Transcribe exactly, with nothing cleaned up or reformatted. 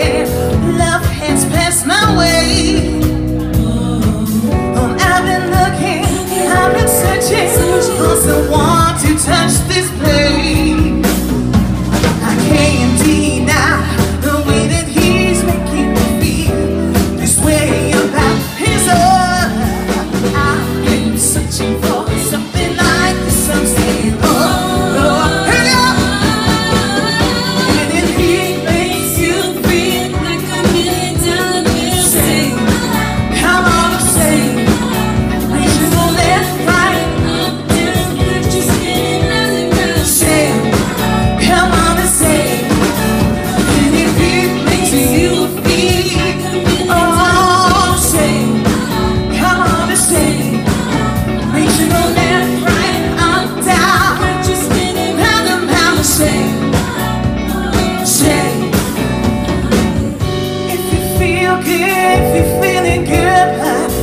and love has passed my way. Oh, I've been looking, I've been searching for someone to touch this place. I can't deny the way that he's making me feel this way about his love. I've been searching for something like this. I'm saying, oh, oh, here we go. And if he makes you feel like a million dollar bill, say, come on and say, reach to the left, right, up, down, let you spin nothing but say, come on and say, and if it makes you feel, oh, say, come on and say, reach to the left, right, up, down, let you spin it round and round and say, say, if you feel good, if you're feeling good,